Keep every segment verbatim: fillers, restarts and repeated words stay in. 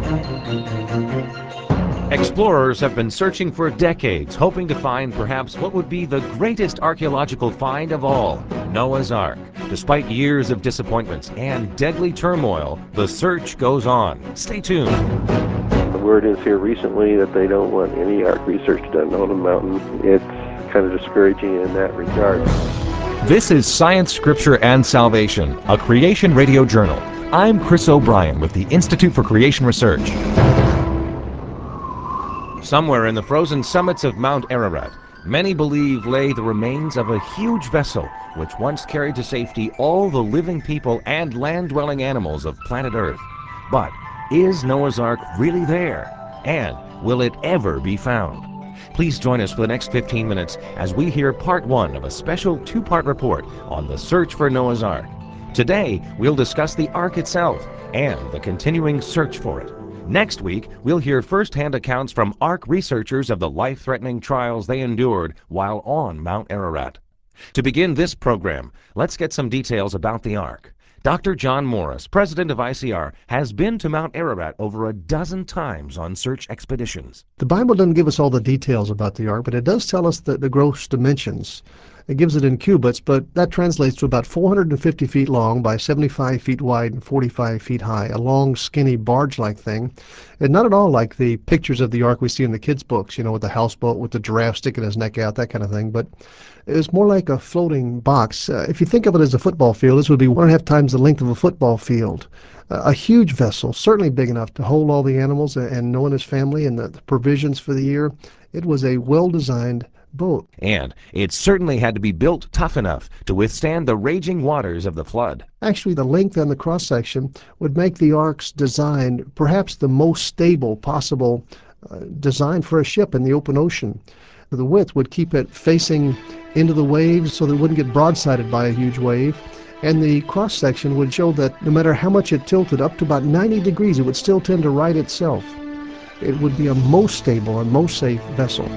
Explorers have been searching for decades, hoping to find perhaps what would be the greatest archaeological find of all, Noah's Ark. Despite years of disappointments and deadly turmoil, the search goes on. Stay tuned. The word is here recently that they don't want any Ark research done on the mountain. It's kind of discouraging in that regard. This is Science, Scripture, and Salvation, a Creation Radio Journal. I'm Chris O'Brien with the Institute for Creation Research. Somewhere in the frozen summits of Mount Ararat, many believe lay the remains of a huge vessel which once carried to safety all the living people and land-dwelling animals of planet Earth. But is Noah's Ark really there? And will it ever be found? Please join us for the next fifteen minutes as we hear part one of a special two-part report on the search for Noah's Ark. Today, we'll discuss the Ark itself and the continuing search for it. Next week, we'll hear first-hand accounts from Ark researchers of the life-threatening trials they endured while on Mount Ararat. To begin this program, let's get some details about the Ark. Doctor John Morris, president of I C R, has been to Mount Ararat over a dozen times on search expeditions. The Bible doesn't give us all the details about the Ark, but it does tell us the, the gross dimensions. It gives it in cubits, but that translates to about four hundred fifty feet long by seventy-five feet wide and forty-five feet high, a long, skinny, barge-like thing. And not at all like the pictures of the Ark we see in the kids' books, you know, with the houseboat, with the giraffe sticking his neck out, that kind of thing. But it's more like a floating box. Uh, if you think of it as a football field, this would be one and a half times the length of a football field. Uh, a huge vessel, certainly big enough to hold all the animals and Noah and his family and the, the provisions for the year. It was a well-designed boat. And it certainly had to be built tough enough to withstand the raging waters of the flood. Actually, the length and the cross-section would make the Ark's design perhaps the most stable possible uh, design for a ship in the open ocean. The width would keep it facing into the waves so that it wouldn't get broadsided by a huge wave. And the cross-section would show that no matter how much it tilted, up to about ninety degrees, it would still tend to right itself. It would be a most stable and most safe vessel.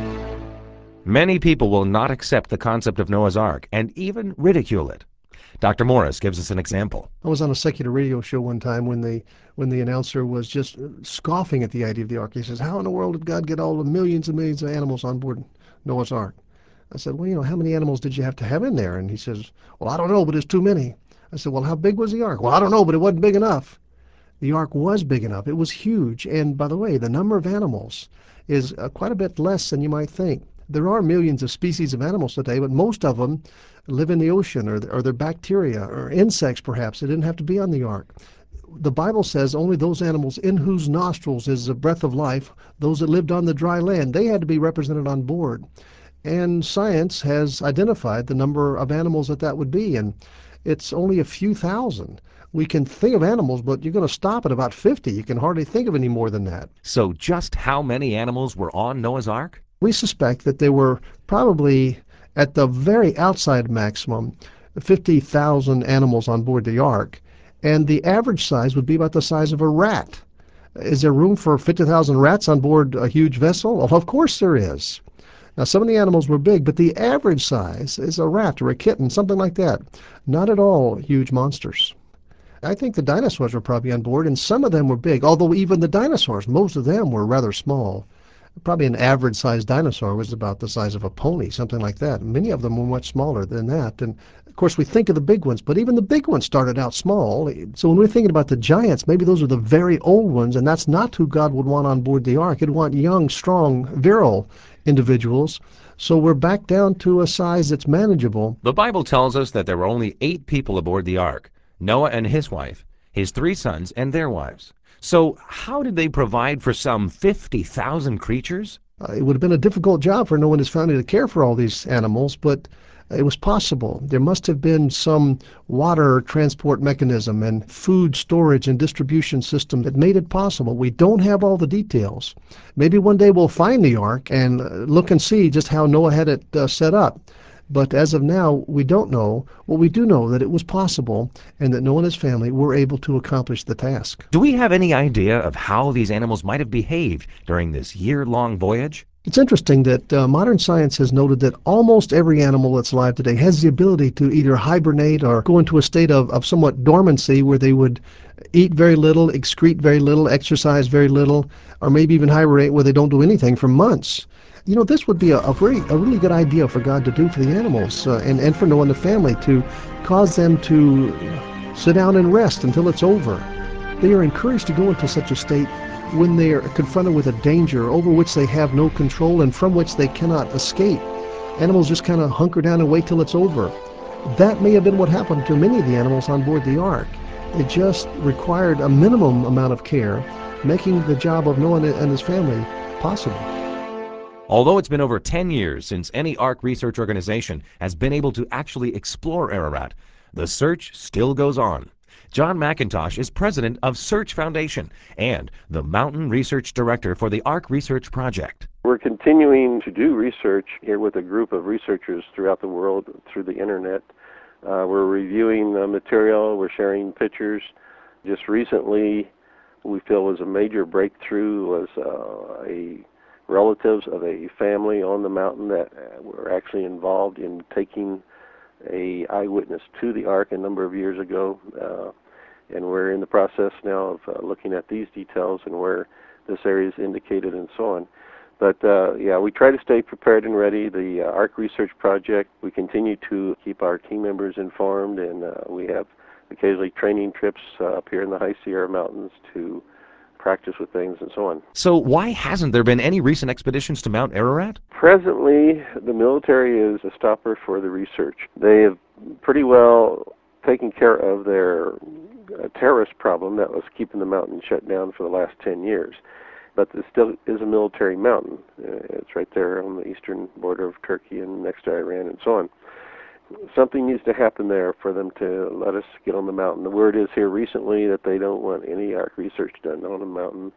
Many people will not accept the concept of Noah's Ark and even ridicule it. Doctor Morris gives us an example. I was on a secular radio show one time when the when the announcer was just scoffing at the idea of the Ark. He says, how in the world did God get all the millions and millions of animals on board Noah's Ark? I said, well, you know, how many animals did you have to have in there? And he says, well, I don't know, but it's too many. I said, well, how big was the Ark? Well, I don't know, but it wasn't big enough. The Ark was big enough. It was huge. And by the way, the number of animals is uh, quite a bit less than you might think. There are millions of species of animals today, but most of them live in the ocean, or, or they're bacteria or insects perhaps. They didn't have to be on the Ark. The Bible says only those animals in whose nostrils is the breath of life, those that lived on the dry land, they had to be represented on board. And science has identified the number of animals that that would be, and it's only a few thousand. We can think of animals, but you're going to stop at about fifty. You can hardly think of any more than that. So just how many animals were on Noah's Ark? We suspect that there were probably, at the very outside maximum, fifty thousand animals on board the Ark, and the average size would be about the size of a rat. Is there room for fifty thousand rats on board a huge vessel? Well, of course there is. Now, some of the animals were big, but the average size is a rat or a kitten, something like that. Not at all huge monsters. I think the dinosaurs were probably on board, and some of them were big, although even the dinosaurs, most of them were rather small. Probably an average-sized dinosaur was about the size of a pony, something like that. Many of them were much smaller than that. And, of course, we think of the big ones, but even the big ones started out small. So when we're thinking about the giants, maybe those are the very old ones, and that's not who God would want on board the Ark. He'd want young, strong, virile individuals. So we're back down to a size that's manageable. The Bible tells us that there were only eight people aboard the Ark: Noah and his wife, his three sons, and their wives. So how did they provide for some fifty thousand creatures? Uh, it would have been a difficult job for Noah and his family to care for all these animals, but it was possible. There must have been some water transport mechanism and food storage and distribution system that made it possible. We don't have all the details. Maybe one day we'll find the Ark and look and see just how Noah had it uh, set up. But as of now, we don't know. What we do know that it was possible and that Noah and his family were able to accomplish the task. Do we have any idea of how these animals might have behaved during this year-long voyage? It's interesting that uh, modern science has noted that almost every animal that's alive today has the ability to either hibernate or go into a state of, of somewhat dormancy where they would eat very little, excrete very little, exercise very little, or maybe even hibernate where they don't do anything for months. You know, this would be a, a, very, a really good idea for God to do for the animals uh, and, and for Noah and the family, to cause them to sit down and rest until it's over. They are encouraged to go into such a state when they are confronted with a danger over which they have no control and from which they cannot escape. Animals just kind of hunker down and wait till it's over. That may have been what happened to many of the animals on board the ark. It just required a minimum amount of care, making the job of Noah and his family possible. Although it's been over ten years since any Ark research organization has been able to actually explore Ararat, the search still goes on. John McIntosh is president of Search Foundation and the Mountain Research Director for the Ark Research Project. We're continuing to do research here with a group of researchers throughout the world through the internet. Uh, we're reviewing uh, material, we're sharing pictures. Just recently, we feel was a major breakthrough was uh, a relatives of a family on the mountain that were actually involved in taking a eyewitness to the Ark a number of years ago. Uh, and we're in the process now of uh, looking at these details and where this area is indicated and so on. But uh, yeah, we try to stay prepared and ready. The uh, Ark Research Project, we continue to keep our team members informed, and uh, we have occasionally training trips uh, up here in the High Sierra Mountains to practice with things and so on. So why hasn't there been any recent expeditions to Mount Ararat? Presently, the military is a stopper for the research. They have pretty well taken care of their uh, terrorist problem that was keeping the mountain shut down for the last ten years. But it still is a military mountain. Uh, it's right there on the eastern border of Turkey and next to Iran and so on. Something needs to happen there for them to let us get on the mountain. The word is here recently that they don't want any Ark research done on the mountain.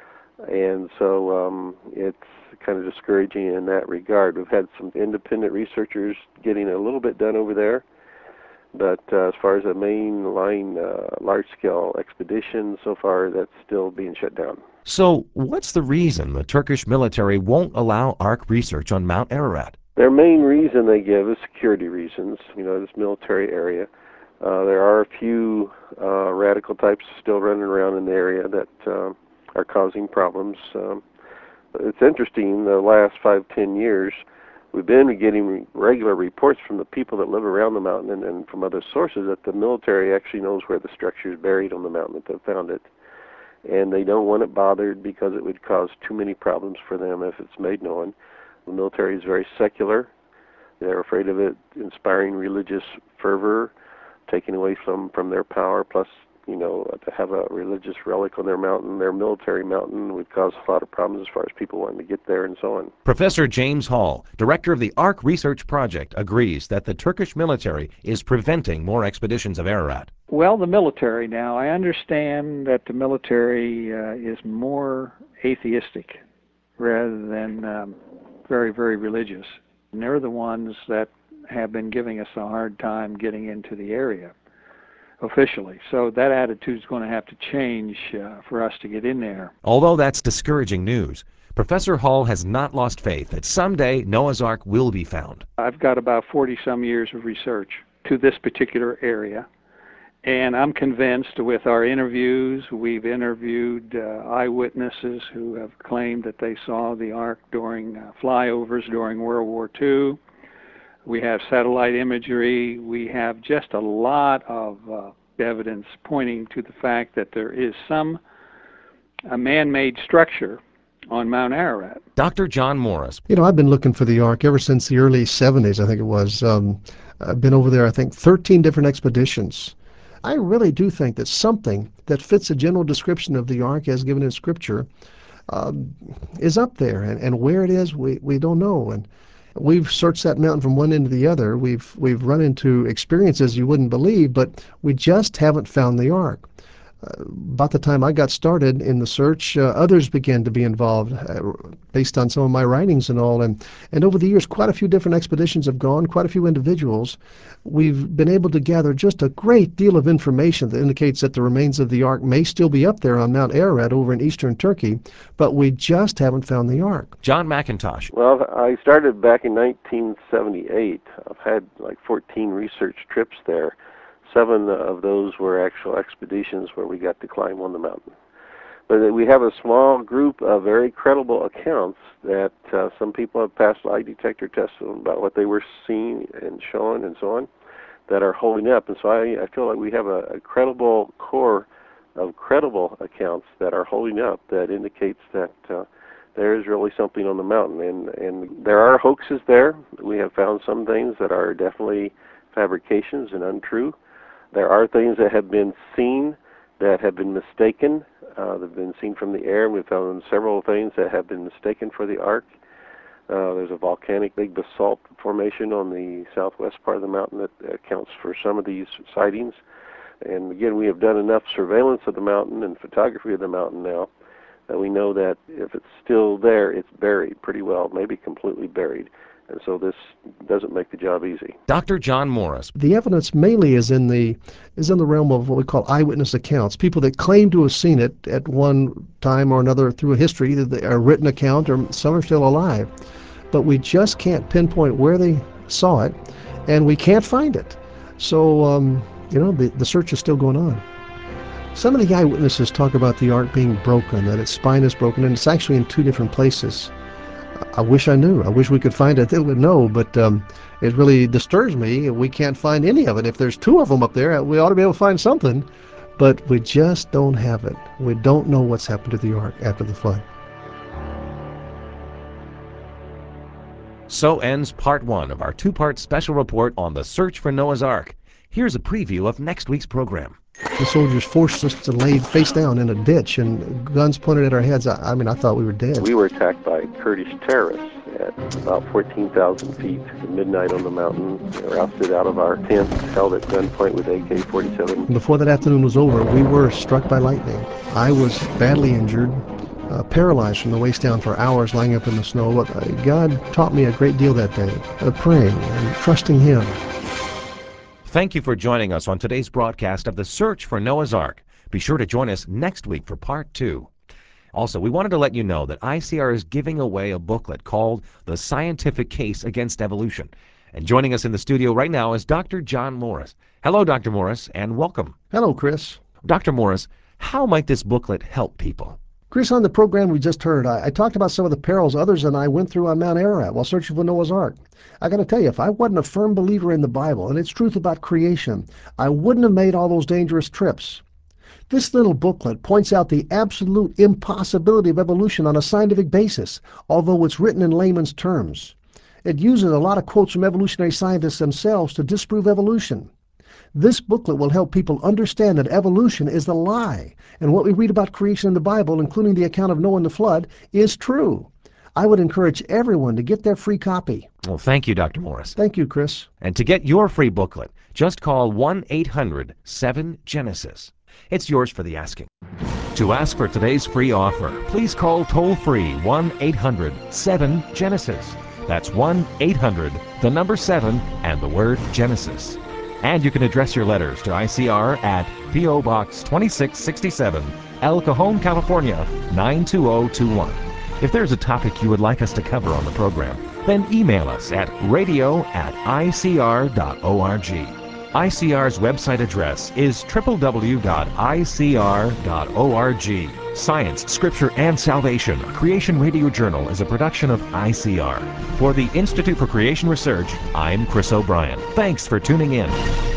And so um, it's kind of discouraging in that regard. We've had some independent researchers getting a little bit done over there. But uh, as far as a mainline uh, large-scale expedition, so far that's still being shut down. So what's the reason the Turkish military won't allow Ark research on Mount Ararat? Their main reason they give is security reasons, you know, this military area. Uh, there are a few uh, radical types still running around in the area that uh, are causing problems. Um, it's interesting, the last five, ten years, we've been getting regular reports from the people that live around the mountain and, and from other sources that the military actually knows where the structure is buried on the mountain, that they've found it. And they don't want it bothered because it would cause too many problems for them if it's made known. The military is very secular. They're afraid of it inspiring religious fervor, taking away from, from their power, plus, you know, to have a religious relic on their mountain, their military mountain, would cause a lot of problems as far as people wanting to get there and so on. Professor James Hall, director of the Ark Research Project, agrees that the Turkish military is preventing more expeditions of Ararat. Well, the military now, I understand that the military uh, is more atheistic rather than um, very, very religious. And they're the ones that have been giving us a hard time getting into the area officially. So that attitude is going to have to change uh, for us to get in there. Although that's discouraging news, Professor Hall has not lost faith that someday Noah's Ark will be found. I've got about forty some years of research to this particular area. And I'm convinced with our interviews, we've interviewed uh, eyewitnesses who have claimed that they saw the Ark during uh, flyovers during World War Two. We have satellite imagery. We have just a lot of uh, evidence pointing to the fact that there is some a man-made structure on Mount Ararat. Doctor John Morris. You know, I've been looking for the Ark ever since the early seventies, I think it was. Um, I've been over there, I think, thirteen different expeditions. I really do think that something that fits a general description of the Ark as given in Scripture um, is up there. And, and where it is, we, we don't know. And we've searched that mountain from one end to the other. We've, we've run into experiences you wouldn't believe, but we just haven't found the Ark. About the time I got started in the search, uh, others began to be involved uh, based on some of my writings and all. And, and over the years, quite a few different expeditions have gone, quite a few individuals. We've been able to gather just a great deal of information that indicates that the remains of the Ark may still be up there on Mount Ararat over in eastern Turkey, but we just haven't found the Ark. John McIntosh. Well, I started back in nineteen seventy-eight. I've had like fourteen research trips there. Seven of those were actual expeditions where we got to climb on the mountain. But we have a small group of very credible accounts that uh, some people have passed lie detector tests about what they were seeing and showing and so on that are holding up. And so I, I feel like we have a, a credible core of credible accounts that are holding up that indicates that uh, there is really something on the mountain. And, and there are hoaxes there. We have found some things that are definitely fabrications and untrue. There are things that have been seen that have been mistaken. Uh, they've been seen from the air. We've found several things that have been mistaken for the Ark. Uh, there's a volcanic big basalt formation on the southwest part of the mountain that accounts for some of these sightings. And again, we have done enough surveillance of the mountain and photography of the mountain now that we know that if it's still there, it's buried pretty well, maybe completely buried. And so this doesn't make the job easy. Doctor John Morris. The evidence mainly is in the is in the realm of what we call eyewitness accounts, people that claim to have seen it at one time or another through a history, either a written account or some are still alive. But we just can't pinpoint where they saw it, and we can't find it. So, um, you know, the, the search is still going on. Some of the eyewitnesses talk about the Ark being broken, that its spine is broken, and it's actually in two different places. I wish I knew. I wish we could find it. They would know, but um, it really disturbs me. We can't find any of it. If there's two of them up there, we ought to be able to find something, but we just don't have it. We don't know what's happened to the Ark after the flood. So ends part one of our two-part special report on the search for Noah's Ark. Here's a preview of next week's program. The soldiers forced us to lay face down in a ditch and guns pointed at our heads. I, I mean, I thought we were dead. We were attacked by Kurdish terrorists at about fourteen thousand feet at midnight on the mountain. They were ousted out of our tent, held at gunpoint with A K forty-seven. Before that afternoon was over, we were struck by lightning. I was badly injured, uh, paralyzed from the waist down for hours lying up in the snow. But uh, God taught me a great deal that day, uh, praying and trusting Him. Thank you for joining us on today's broadcast of The Search for Noah's Ark. Be sure to join us next week for part two. Also, we wanted to let you know that I C R is giving away a booklet called The Scientific Case Against Evolution. And joining us in the studio right now is Doctor John Morris. Hello, Doctor Morris, and welcome. Hello, Chris. Doctor Morris, how might this booklet help people? Chris, on the program we just heard, I, I talked about some of the perils others and I went through on Mount Ararat while searching for Noah's Ark. I got to tell you, if I wasn't a firm believer in the Bible and its truth about creation, I wouldn't have made all those dangerous trips. This little booklet points out the absolute impossibility of evolution on a scientific basis, although it's written in layman's terms. It uses a lot of quotes from evolutionary scientists themselves to disprove evolution. This booklet will help people understand that evolution is the lie, and what we read about creation in the Bible, including the account of Noah and the flood, is true. I would encourage everyone to get their free copy. Well, thank you, Doctor Morris. Thank you, Chris. And to get your free booklet, just call one eight hundred seven Genesis. It's yours for the asking. To ask for today's free offer, please call toll-free one eight hundred seven Genesis. That's one eight hundred, the number seven, and the word Genesis. And you can address your letters to I C R at P O Box twenty-six sixty-seven, El Cajon, California, nine two zero two one. If there's a topic you would like us to cover on the program, then email us at radio at I C R dot org. I C R's website address is w w w dot I C R dot org. Science, Scripture, and Salvation, a Creation Radio Journal, is a production of I C R. For the Institute for Creation Research, I'm Chris O'Brien. Thanks for tuning in.